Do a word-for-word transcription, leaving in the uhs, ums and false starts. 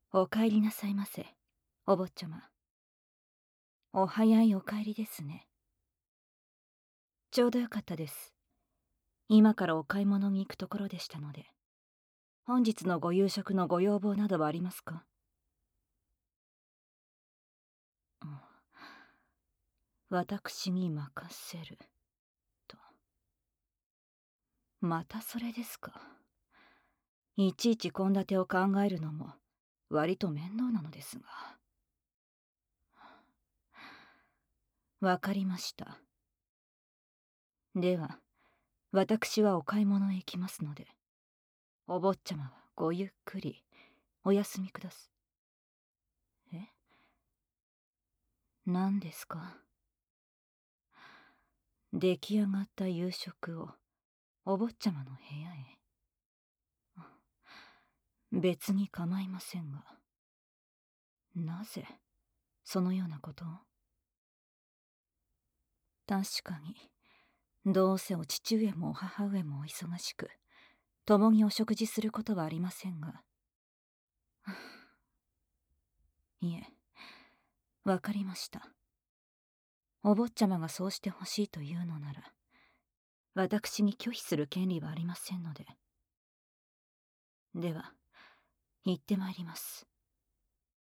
お帰りなさいませ、お坊ちゃま。お早いお帰りですね。ちょうどよかったです。今からお買い物に行くところでしたので。本日のご夕食のご要望などはありますか？うん、私に任せると。またそれですか。いちいち献立を考えるのも割と面倒なのですが。わかりました。では私はお買い物へ行きますので、お坊ちゃまはごゆっくりお休みくだす。え？何ですか？出来上がった夕食をお坊ちゃまの部屋へ。別に構いませんが、なぜそのようなことを？確かにどうせお父上もお母上もお忙しく共にお食事することはありませんがいえ、わかりました。お坊ちゃまがそうしてほしいというのなら私に拒否する権利はありませんので。では行ってまいります。